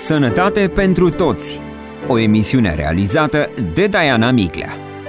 Sănătate pentru toți. O emisiune realizată de Diana Miclea.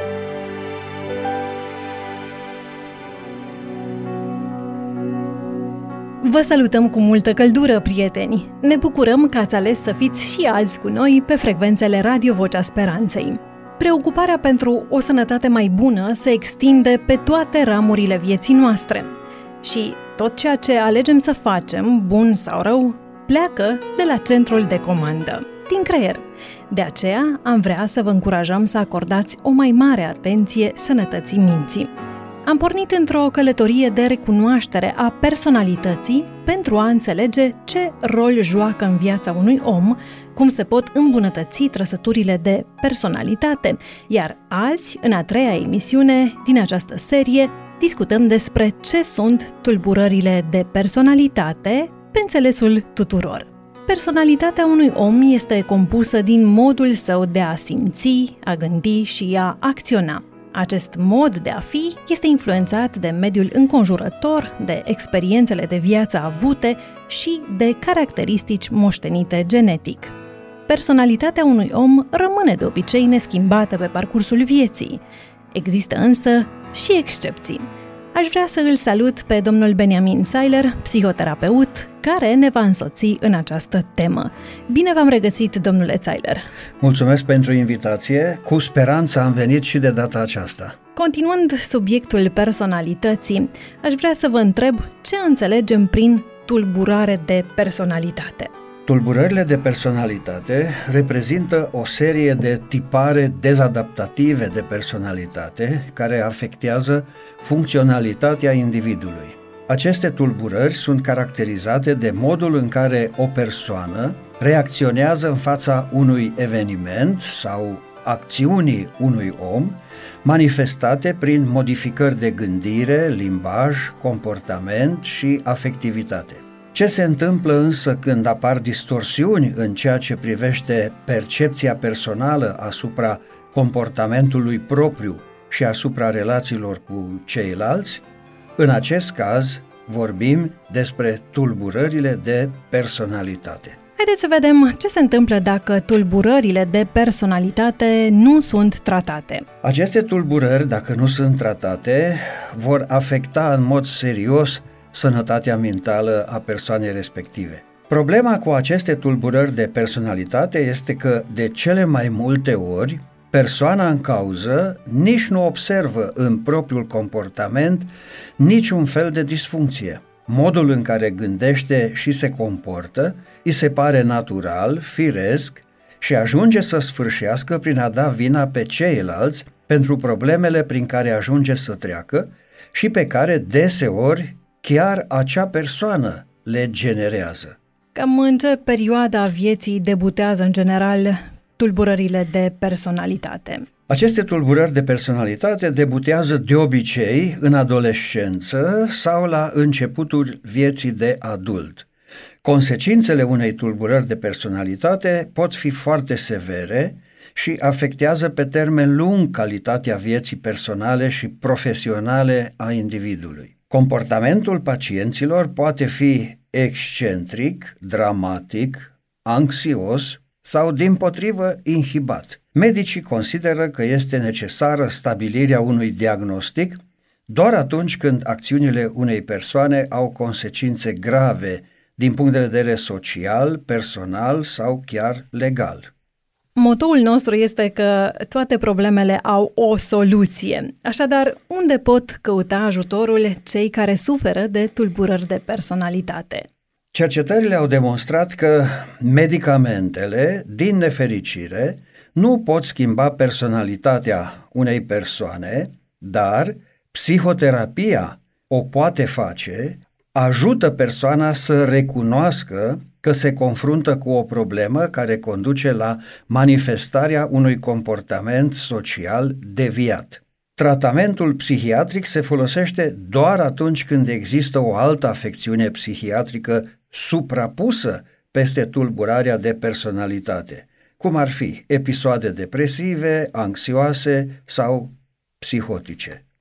Vă salutăm cu multă căldură, prieteni! Ne bucurăm că ați ales să fiți și azi cu noi pe frecvențele Radio Vocea Speranței. Preocuparea pentru o sănătate mai bună se extinde pe toate ramurile vieții noastre. Și tot ceea ce alegem să facem, bun sau rău, pleacă de la centrul de comandă, din creier. De aceea am vrea să vă încurajăm să acordați o mai mare atenție sănătății minții. Am pornit într-o călătorie de recunoaștere a personalității pentru a înțelege ce rol joacă în viața unui om, cum se pot îmbunătăți trăsăturile de personalitate, iar azi, în a treia emisiune din această serie, discutăm despre ce sunt tulburările de personalitate pe înțelesul tuturor. Personalitatea unui om este compusă din modul său de a simți, a gândi și a acționa. Acest mod de a fi este influențat de mediul înconjurător, de experiențele de viață avute și de caracteristici moștenite genetic. Personalitatea unui om rămâne de obicei neschimbată pe parcursul vieții. Există însă și excepții. Aș vrea să îl salut pe domnul Benjamin Seiler, psihoterapeut, care ne va însoți în această temă. Bine v-am regăsit, domnule Seiler! Mulțumesc pentru invitație, cu speranță am venit și de data aceasta. Continuând subiectul personalității, aș vrea să vă întreb ce înțelegem prin tulburare de personalitate. Tulburările de personalitate reprezintă o serie de tipare dezadaptative de personalitate care afectează funcționalitatea individului. Aceste tulburări sunt caracterizate de modul în care o persoană reacționează în fața unui eveniment sau acțiunii unui om, manifestate prin modificări de gândire, limbaj, comportament și afectivitate. Ce se întâmplă însă când apar distorsiuni în ceea ce privește percepția personală asupra comportamentului propriu și asupra relațiilor cu ceilalți? În acest caz vorbim despre tulburările de personalitate. Haideți să vedem ce se întâmplă dacă tulburările de personalitate nu sunt tratate. Aceste tulburări, dacă nu sunt tratate, vor afecta în mod serios sănătatea mentală a persoanei respective. Problema cu aceste tulburări de personalitate este că, de cele mai multe ori, persoana în cauză nici nu observă în propriul comportament niciun fel de disfuncție. Modul în care gândește și se comportă îi se pare natural, firesc și ajunge să sfârșească prin a da vina pe ceilalți pentru problemele prin care ajunge să treacă și pe care deseori chiar acea persoană le generează. Cam în ce perioadă a vieții debutează în general tulburările de personalitate? Aceste tulburări de personalitate debutează de obicei în adolescență sau la începutul vieții de adult. Consecințele unei tulburări de personalitate pot fi foarte severe și afectează pe termen lung calitatea vieții personale și profesionale a individului. Comportamentul pacienților poate fi excentric, dramatic, anxios sau, dimpotrivă, inhibat. Medicii consideră că este necesară stabilirea unui diagnostic doar atunci când acțiunile unei persoane au consecințe grave din punct de vedere social, personal sau chiar legal. Motoul nostru este că toate problemele au o soluție. Așadar, unde pot căuta ajutorul cei care suferă de tulburări de personalitate? Cercetările au demonstrat că medicamentele, din nefericire, nu pot schimba personalitatea unei persoane, dar psihoterapia o poate face, ajută persoana să recunoască că se confruntă cu o problemă care conduce la manifestarea unui comportament social deviat. Tratamentul psihiatric se folosește doar atunci când există o altă afecțiune psihiatrică suprapusă peste tulburarea de personalitate, cum ar fi episoade depresive, anxioase sau psihotice.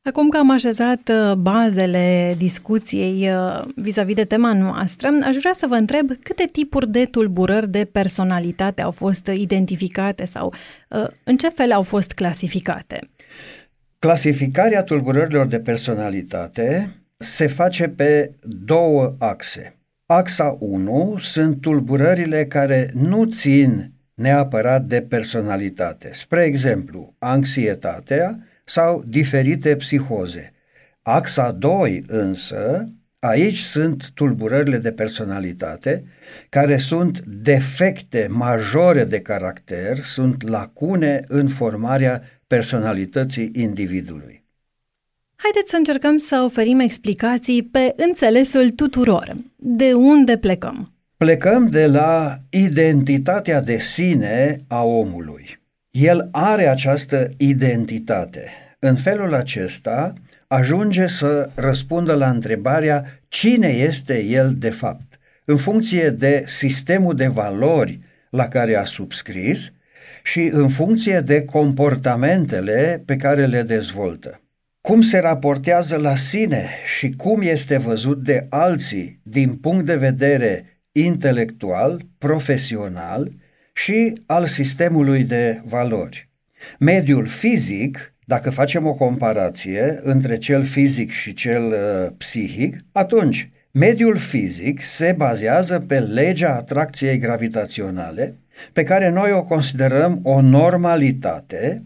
Acum că am așezat bazele discuției vis-a-vis de tema noastră, aș vrea să vă întreb câte tipuri de tulburări de personalitate au fost identificate sau în ce fel au fost clasificate? Clasificarea tulburărilor de personalitate se face pe două axe. Axa 1 sunt tulburările care nu țin neapărat de personalitate, spre exemplu, anxietatea sau diferite psihoze. Axa 2 însă, aici sunt tulburările de personalitate care sunt defecte majore de caracter, sunt lacune în formarea personalității individului. Haideți să încercăm să oferim explicații pe înțelesul tuturor. De unde plecăm? Plecăm de la identitatea de sine a omului. El are această identitate. În felul acesta ajunge să răspundă la întrebarea cine este el de fapt, în funcție de sistemul de valori la care a subscris și în funcție de comportamentele pe care le dezvoltă. Cum se raportează la sine și cum este văzut de alții din punct de vedere intelectual, profesional și al sistemului de valori. Mediul fizic, dacă facem o comparație între cel fizic și cel psihic, atunci mediul fizic se bazează pe legea atracției gravitaționale, pe care noi o considerăm o normalitate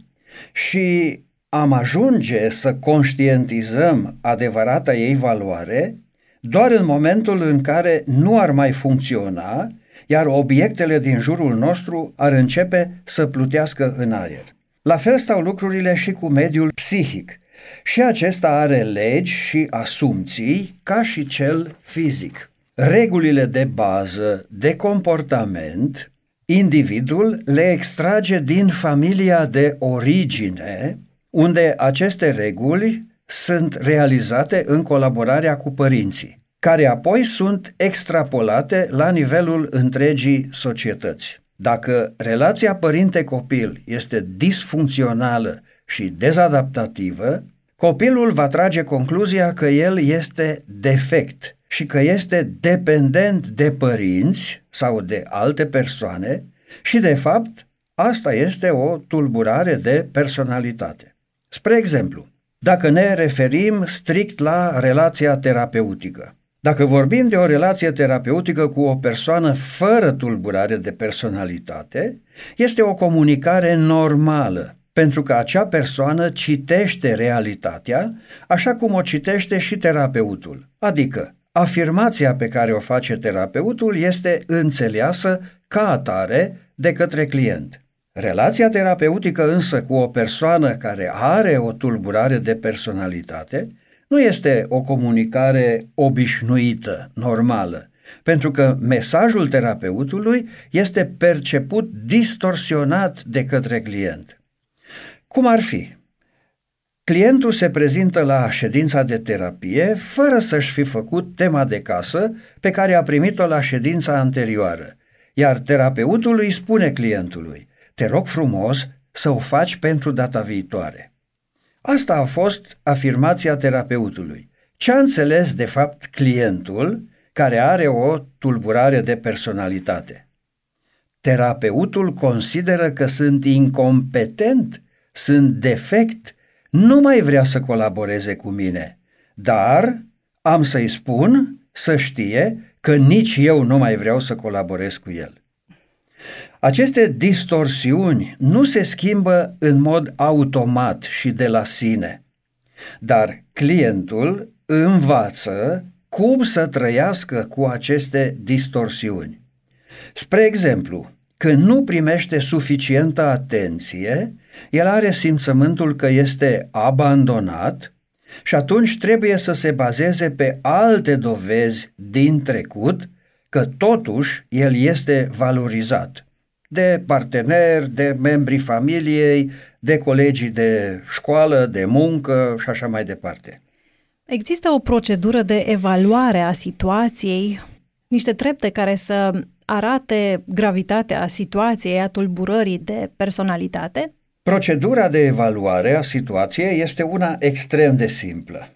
și am ajunge să conștientizăm adevărata ei valoare doar în momentul în care nu ar mai funcționa, iar obiectele din jurul nostru ar începe să plutească în aer. La fel stau lucrurile și cu mediul psihic. Și acesta are legi și asumții ca și cel fizic. Regulile de bază de comportament, individul le extrage din familia de origine, unde aceste reguli sunt realizate în colaborarea cu părinții, care apoi sunt extrapolate la nivelul întregii societăți. Dacă relația părinte-copil este disfuncțională și dezadaptativă, copilul va trage concluzia că el este defect și că este dependent de părinți sau de alte persoane și, de fapt, asta este o tulburare de personalitate. Spre exemplu, dacă ne referim strict la relația terapeutică, dacă vorbim de o relație terapeutică cu o persoană fără tulburare de personalitate, este o comunicare normală, pentru că acea persoană citește realitatea așa cum o citește și terapeutul. Adică, afirmația pe care o face terapeutul este înțeleasă ca atare de către client. Relația terapeutică însă cu o persoană care are o tulburare de personalitate nu este o comunicare obișnuită, normală, pentru că mesajul terapeutului este perceput distorsionat de către client. Cum ar fi? Clientul se prezintă la ședința de terapie fără să-și fi făcut tema de casă pe care a primit-o la ședința anterioară, iar terapeutul îi spune clientului: te rog frumos să o faci pentru data viitoare. Asta a fost afirmația terapeutului. Ce a înțeles de fapt clientul care are o tulburare de personalitate? Terapeutul consideră că sunt incompetent, sunt defect, nu mai vrea să colaboreze cu mine, dar am să-i spun să știe că nici eu nu mai vreau să colaborez cu el. Aceste distorsiuni nu se schimbă în mod automat și de la sine, dar clientul învață cum să trăiască cu aceste distorsiuni. Spre exemplu, când nu primește suficientă atenție, el are simțământul că este abandonat și atunci trebuie să se bazeze pe alte dovezi din trecut că totuși el este valorizat de parteneri, de membrii familiei, de colegii de școală, de muncă și așa mai departe. Există o procedură de evaluare a situației, niște trepte care să arate gravitatea situației, a tulburării de personalitate? Procedura de evaluare a situației este una extrem de simplă.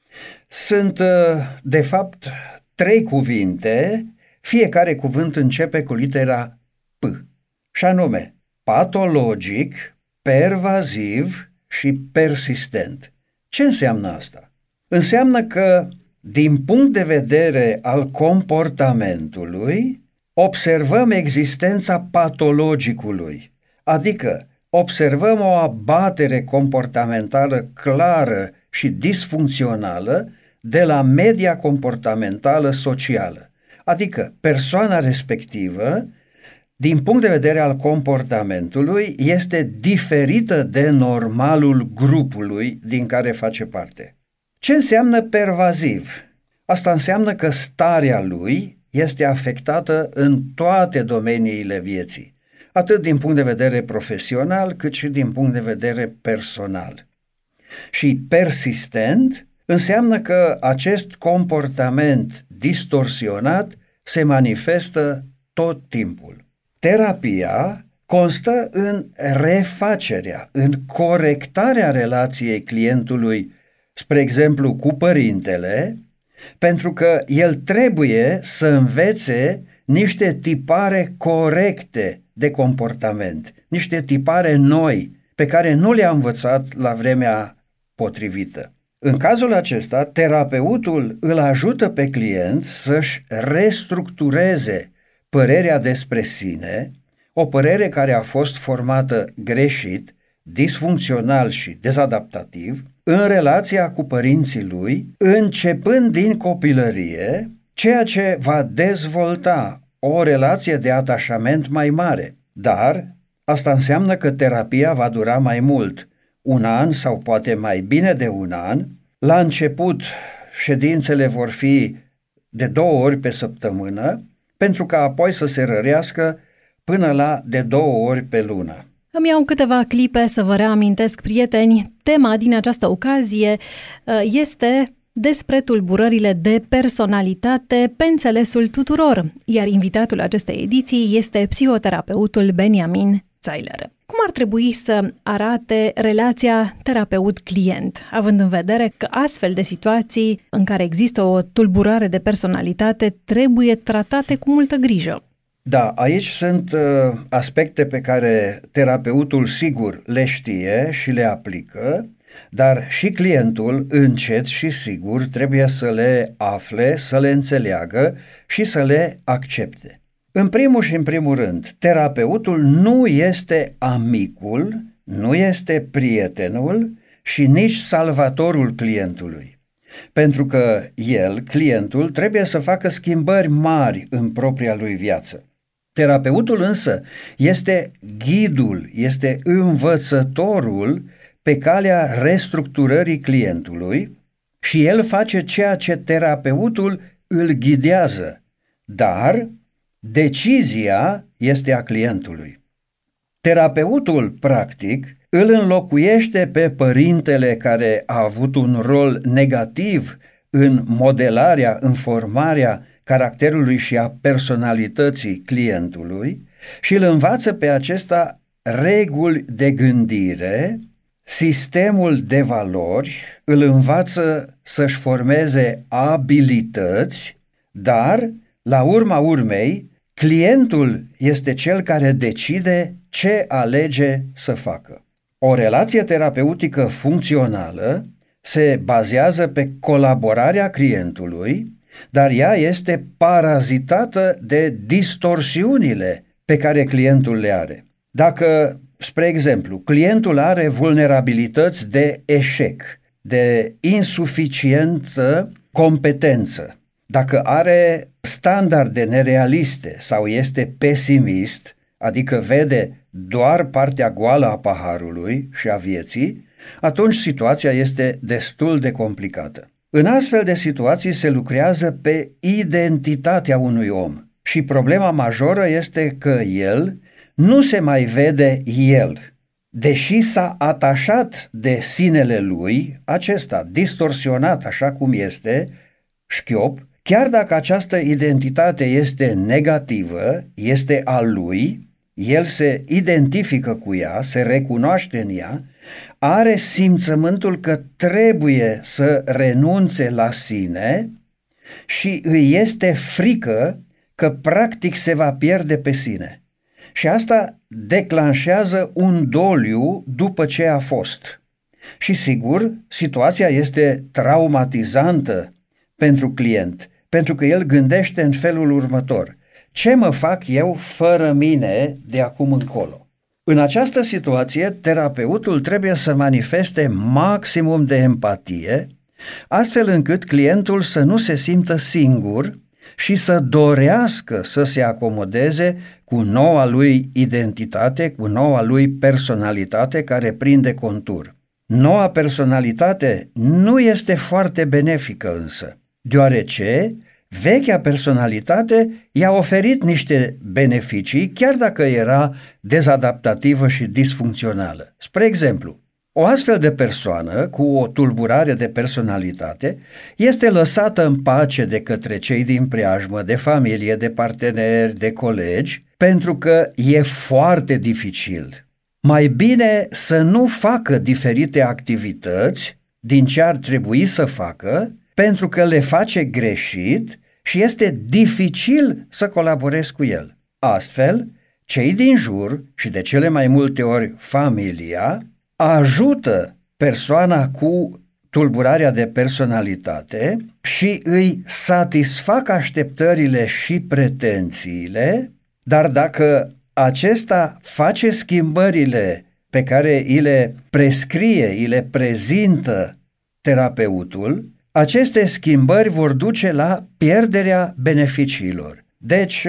Sunt, de fapt, 3 cuvinte, fiecare cuvânt începe cu litera P, și anume patologic, pervaziv și persistent. Ce înseamnă asta? Înseamnă că, din punct de vedere al comportamentului, observăm existența patologicului, adică observăm o abatere comportamentală clară și disfuncțională de la media comportamentală socială, adică persoana respectivă, din punct de vedere al comportamentului, este diferită de normalul grupului din care face parte. Ce înseamnă pervaziv? Asta înseamnă că starea lui este afectată în toate domeniile vieții, atât din punct de vedere profesional, cât și din punct de vedere personal. Și persistent înseamnă că acest comportament distorsionat se manifestă tot timpul. Terapia constă în refacerea, în corectarea relației clientului, spre exemplu, cu părintele, pentru că el trebuie să învețe niște tipare corecte de comportament, niște tipare noi, pe care nu le-a învățat la vremea potrivită. În cazul acesta, terapeutul îl ajută pe client să-și restructureze părerea despre sine, o părere care a fost formată greșit, disfuncțional și dezadaptativ, în relația cu părinții lui, începând din copilărie, ceea ce va dezvolta o relație de atașament mai mare. Dar asta înseamnă că terapia va dura mai mult, 1 an sau poate mai bine de 1 an. La început, ședințele vor fi de 2 ori pe săptămână, pentru ca apoi să se rărească până la de 2 ori pe lună. Îmi iau câteva clipe să vă reamintesc, prieteni, tema din această ocazie este despre tulburările de personalitate pe înțelesul tuturor, iar invitatul acestei ediții este psihoterapeutul Benjamin Zeiler. Cum ar trebui să arate relația terapeut-client, având în vedere că astfel de situații în care există o tulburare de personalitate trebuie tratate cu multă grijă? Da, aici sunt aspecte pe care terapeutul sigur le știe și le aplică, dar și clientul încet și sigur trebuie să le afle, să le înțeleagă și să le accepte. În primul și în primul rând, terapeutul nu este amicul, nu este prietenul și nici salvatorul clientului. Pentru că el, clientul, trebuie să facă schimbări mari în propria lui viață. Terapeutul însă este ghidul, este învățătorul pe calea restructurării clientului și el face ceea ce terapeutul îl ghidează, dar decizia este a clientului. Terapeutul, practic, îl înlocuiește pe părintele care a avut un rol negativ în modelarea, în formarea caracterului și a personalității clientului și îl învață pe acesta reguli de gândire, sistemul de valori, îl învață să-și formeze abilități, dar, la urma urmei, clientul este cel care decide ce alege să facă. O relație terapeutică funcțională se bazează pe colaborarea clientului, dar ea este parazitată de distorsiunile pe care clientul le are. Dacă, spre exemplu, clientul are vulnerabilități de eșec, de insuficientă competență, dacă are standarde nerealiste sau este pesimist, adică vede doar partea goală a paharului și a vieții, atunci situația este destul de complicată. În astfel de situații se lucrează pe identitatea unui om și problema majoră este că el nu se mai vede el, deși s-a atașat de sinele lui, acesta distorsionat așa cum este, șchiop, chiar dacă această identitate este negativă, este a lui, el se identifică cu ea, se recunoaște în ea, are simțământul că trebuie să renunțe la sine și îi este frică că practic se va pierde pe sine. Și asta declanșează un doliu după ce a fost. Și sigur, situația este traumatizantă pentru client, pentru că el gândește în felul următor: ce mă fac eu fără mine de acum încolo? În această situație, terapeutul trebuie să manifeste maximum de empatie, astfel încât clientul să nu se simtă singur și să dorească să se acomodeze cu noua lui identitate, cu noua lui personalitate care prinde contur. Noua personalitate nu este foarte benefică însă, deoarece vechea personalitate i-a oferit niște beneficii, chiar dacă era dezadaptativă și disfuncțională. Spre exemplu, o astfel de persoană cu o tulburare de personalitate este lăsată în pace de către cei din preajmă, de familie, de parteneri, de colegi, pentru că e foarte dificil. Mai bine să nu facă diferite activități din ce ar trebui să facă, pentru că le face greșit și este dificil să colaborezi cu el. Astfel, cei din jur și de cele mai multe ori familia ajută persoana cu tulburarea de personalitate și îi satisfac așteptările și pretențiile, dar dacă acesta face schimbările pe care îi le prescrie, îi le prezintă terapeutul, aceste schimbări vor duce la pierderea beneficiilor. Deci,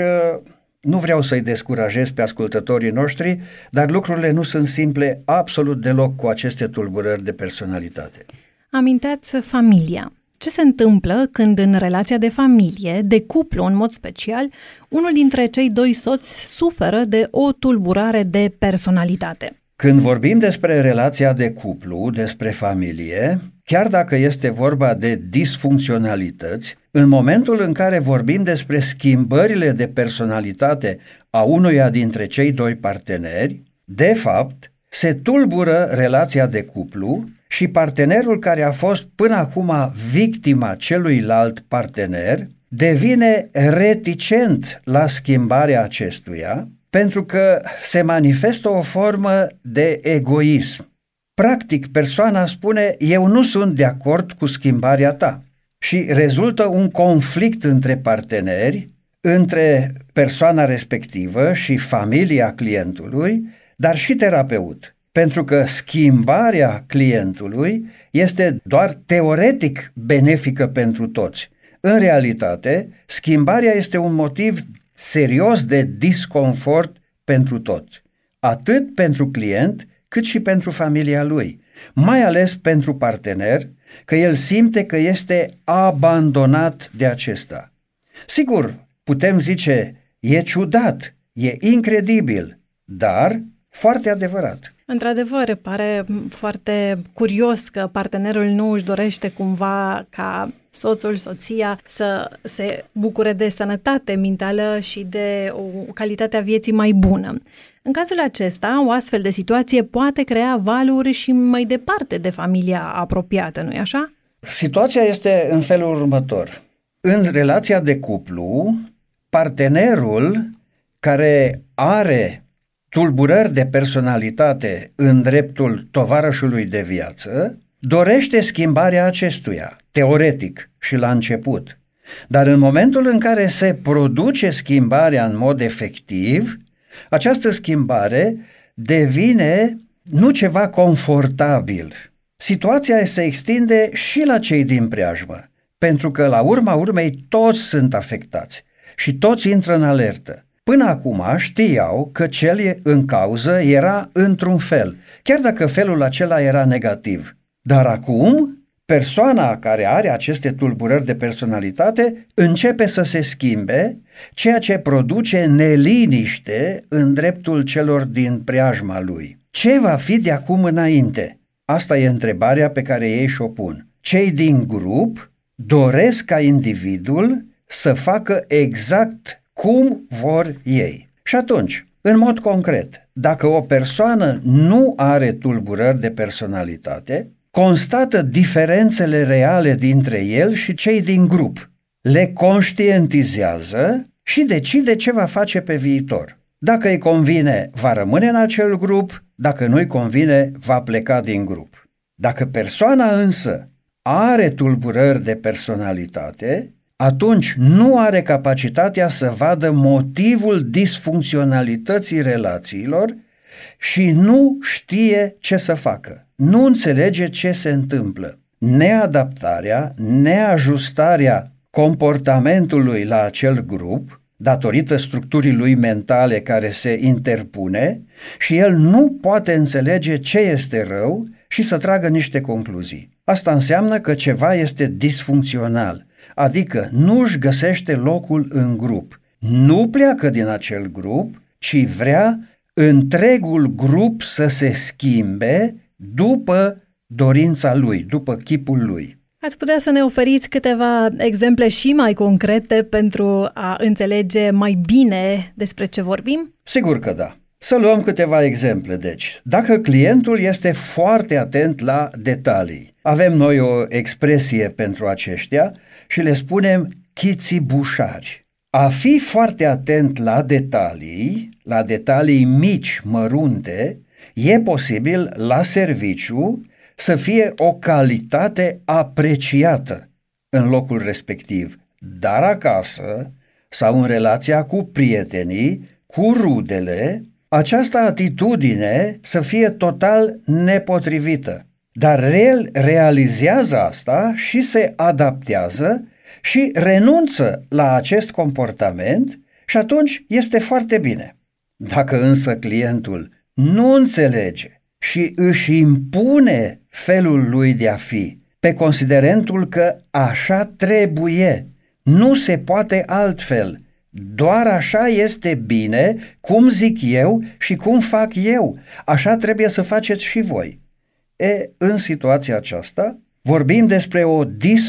nu vreau să-i descurajez pe ascultătorii noștri, dar lucrurile nu sunt simple absolut deloc cu aceste tulburări de personalitate. Aminteați familia. Ce se întâmplă când în relația de familie, de cuplu în mod special, unul dintre cei doi soți suferă de o tulburare de personalitate? Când vorbim despre relația de cuplu, despre familie, chiar dacă este vorba de disfuncționalități, în momentul în care vorbim despre schimbările de personalitate a unuia dintre cei doi parteneri, de fapt, se tulbură relația de cuplu și partenerul care a fost până acum victima celuilalt partener devine reticent la schimbarea acestuia, pentru că se manifestă o formă de egoism. Practic, persoana spune: eu nu sunt de acord cu schimbarea ta. Și rezultă un conflict între parteneri, între persoana respectivă și familia clientului, dar și terapeut. Pentru că schimbarea clientului este doar teoretic benefică pentru toți. În realitate, schimbarea este un motiv serios de disconfort pentru toți, atât pentru client cât și pentru familia lui, mai ales pentru partener, că el simte că este abandonat de acesta. Sigur, putem zice, e ciudat, e incredibil, dar foarte adevărat. Într-adevăr, pare foarte curios că partenerul nu își dorește cumva ca soțul, soția să se bucure de sănătate mentală și de o calitate a vieții mai bună. În cazul acesta, o astfel de situație poate crea valuri și mai departe de familia apropiată, nu-i așa? Situația este în felul următor. În relația de cuplu, partenerul care are tulburări de personalitate în dreptul tovarășului de viață dorește schimbarea acestuia, teoretic și la început. Dar în momentul în care se produce schimbarea în mod efectiv, această schimbare devine nu ceva confortabil. Situația se extinde și la cei din preajmă, pentru că la urma urmei toți sunt afectați și toți intră în alertă. Până acum știau că cel în cauză era într-un fel, chiar dacă felul acela era negativ. Dar acum, persoana care are aceste tulburări de personalitate începe să se schimbe, ceea ce produce neliniște în dreptul celor din preajma lui. Ce va fi de acum înainte? Asta e întrebarea pe care ei și-o pun. Cei din grup doresc ca individul să facă exact cum vor ei. Și atunci, În mod concret, dacă o persoană nu are tulburări de personalitate, constată diferențele reale dintre el și cei din grup, le conștientizează și decide ce va face pe viitor. Dacă îi convine, va rămâne în acel grup, dacă nu îi convine, va pleca din grup. Dacă persoana însă are tulburări de personalitate, atunci nu are capacitatea să vadă motivul disfuncționalității relațiilor și nu știe ce să facă, nu înțelege ce se întâmplă. Neadaptarea, neajustarea comportamentului la acel grup, datorită structurii lui mentale care se interpune, și el nu poate înțelege ce este rău și să tragă niște concluzii. Asta înseamnă că ceva este disfuncțional, adică nu își găsește locul în grup. Nu pleacă din acel grup, ci vrea întregul grup să se schimbe după dorința lui, după chipul lui. Ați putea să ne oferiți câteva exemple și mai concrete pentru a înțelege mai bine despre ce vorbim? Sigur că da. Să luăm câteva exemple, deci. Dacă clientul este foarte atent la detalii, avem noi o expresie pentru aceștia și le spunem chițibușari. A fi foarte atent la detalii mici, mărunte, e posibil la serviciu să fie o calitate apreciată în locul respectiv, dar acasă sau în relația cu prietenii, cu rudele, această atitudine să fie total nepotrivită. Dar el realizează asta și se adaptează și renunță la acest comportament și atunci este foarte bine. Dacă însă clientul nu înțelege și își impune felul lui de a fi, pe considerentul că așa trebuie, nu se poate altfel, doar așa este bine, cum zic eu și cum fac eu, așa trebuie să faceți și voi. În situația aceasta vorbim despre o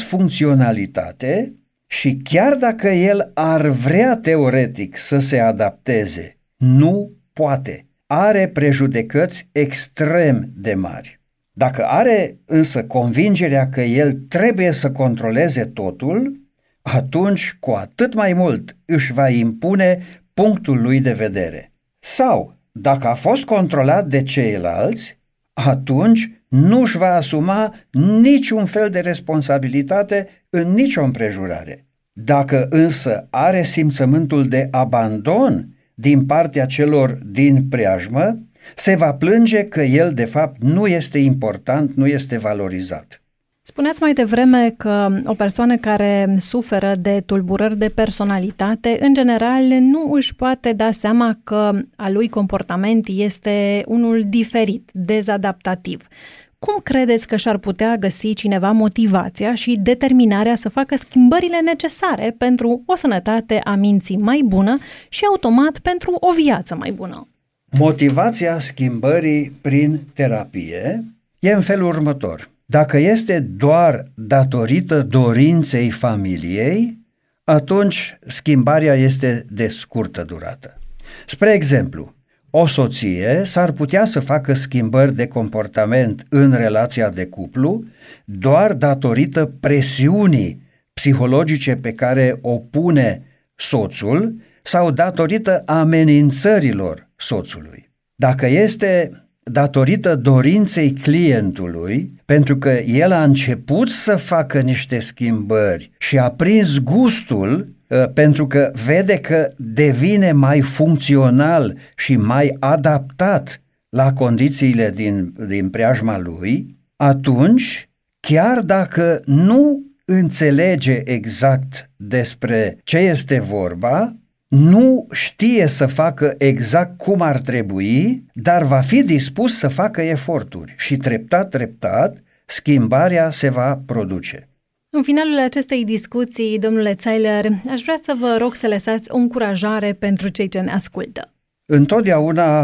disfuncționalitate și chiar dacă el ar vrea teoretic să se adapteze, nu poate. Are prejudecăți extrem de mari. Dacă are însă convingerea că el trebuie să controleze totul, atunci cu atât mai mult își va impune punctul lui de vedere. Sau, dacă a fost controlat de ceilalți, atunci nu își va asuma niciun fel de responsabilitate în nicio împrejurare. Dacă însă are simțământul de abandon din partea celor din preajmă, se va plânge că el de fapt nu este important, nu este valorizat. Spuneați mai devreme că o persoană care suferă de tulburări de personalitate, în general, nu își poate da seama că a lui comportament este unul diferit, dezadaptativ. Cum credeți că și-ar putea găsi cineva motivația și determinarea să facă schimbările necesare pentru o sănătate a minții mai bună și automat pentru o viață mai bună? Motivația schimbării prin terapie e în felul următor. Dacă este doar datorită dorinței familiei, atunci schimbarea este de scurtă durată. Spre exemplu, o soție s-ar putea să facă schimbări de comportament în relația de cuplu doar datorită presiunii psihologice pe care o pune soțul sau datorită amenințărilor soțului. Dacă este datorită dorinței clientului, pentru că el a început să facă niște schimbări și a prins gustul, pentru că vede că devine mai funcțional și mai adaptat la condițiile din preajma lui, atunci, chiar dacă nu înțelege exact despre ce este vorba, nu știe să facă exact cum ar trebui, dar va fi dispus să facă eforturi și treptat, schimbarea se va produce. În finalul acestei discuții, domnule Zeiler, aș vrea să vă rog să lăsați o încurajare pentru cei ce ne ascultă. Întotdeauna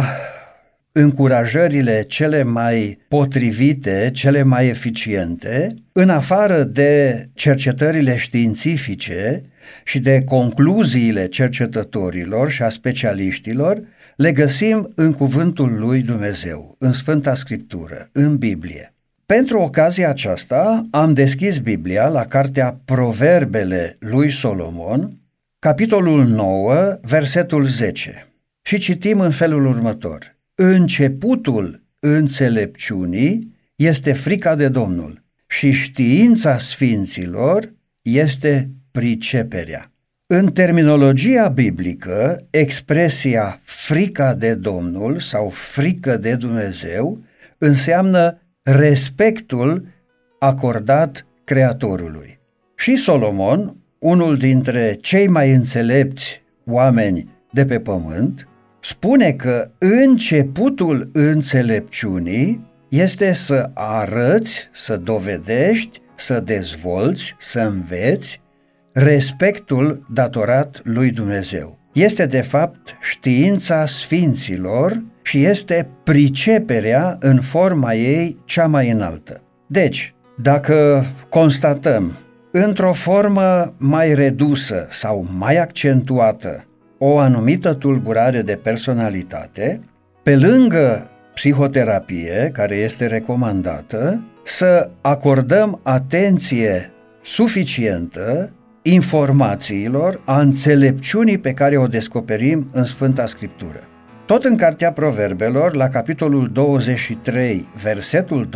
încurajările cele mai potrivite, cele mai eficiente, în afară de cercetările științifice și de concluziile cercetătorilor și a specialiștilor, le găsim în cuvântul lui Dumnezeu, în Sfânta Scriptură, în Biblie. Pentru ocazia aceasta am deschis Biblia la cartea Proverbele lui Solomon, capitolul 9, versetul 10, și citim în felul următor: începutul înțelepciunii este frica de Domnul și știința sfinților este priceperea. În terminologia biblică, expresia frica de Domnul sau frică de Dumnezeu înseamnă respectul acordat Creatorului. Și Solomon, unul dintre cei mai înțelepți oameni de pe pământ, spune că începutul înțelepciunii este să arăți, să dovedești, să dezvolți, să înveți respectul datorat lui Dumnezeu. Este de fapt știința sfinților și este priceperea în forma ei cea mai înaltă. Deci, dacă constatăm într-o formă mai redusă sau mai accentuată o anumită tulburare de personalitate, pe lângă psihoterapie, care este recomandată, să acordăm atenție suficientă informațiilor, a înțelepciunii pe care o descoperim în Sfânta Scriptură. Tot în Cartea Proverbelor, la capitolul 23, versetul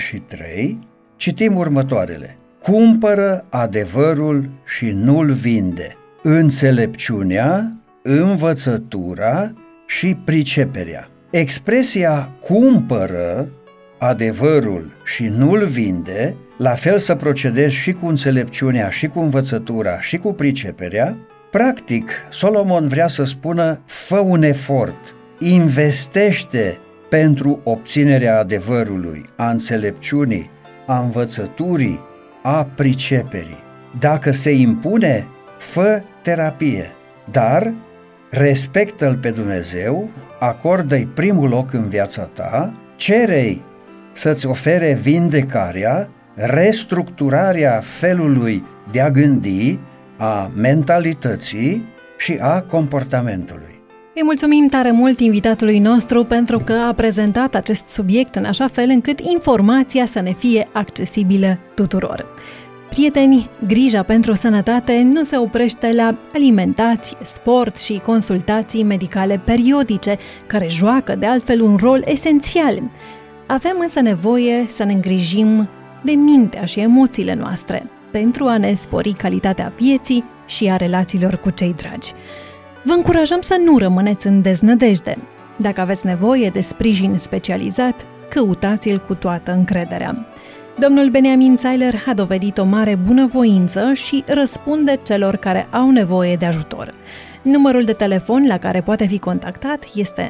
23, citim următoarele: cumpără adevărul și nu-l vinde, înțelepciunea, învățătura și priceperea. Expresia cumpără adevărul și nu-l vinde, la fel să procedezi și cu înțelepciunea, și cu învățătura, și cu priceperea. Practic, Solomon vrea să spună: fă un efort, investește pentru obținerea adevărului, a înțelepciunii, a învățăturii, a priceperii. Dacă se impune, fă terapie, dar respectă-L pe Dumnezeu, acordă-i primul loc în viața ta, cere-i să-ți ofere vindecarea, restructurarea felului de a gândi, a mentalității și a comportamentului. Îi mulțumim tare mult invitatului nostru pentru că a prezentat acest subiect în așa fel încât informația să ne fie accesibilă tuturor. Prieteni, grija pentru sănătate nu se oprește la alimentație, sport și consultații medicale periodice, care joacă de altfel un rol esențial. Avem însă nevoie să ne îngrijim de mintea și emoțiile noastre pentru a ne spori calitatea vieții și a relațiilor cu cei dragi. Vă încurajăm să nu rămâneți în deznădejde. Dacă aveți nevoie de sprijin specializat, căutați-l cu toată încrederea. Domnul Beniamin Zeiler a dovedit o mare bunăvoință și răspunde celor care au nevoie de ajutor. Numărul de telefon la care poate fi contactat este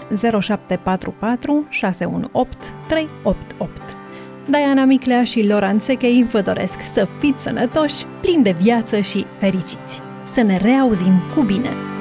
0744 618 388. Diana Miclea și Loran Sechei vă doresc să fiți sănătoși, plini de viață și fericiți. Să ne reauzim cu bine!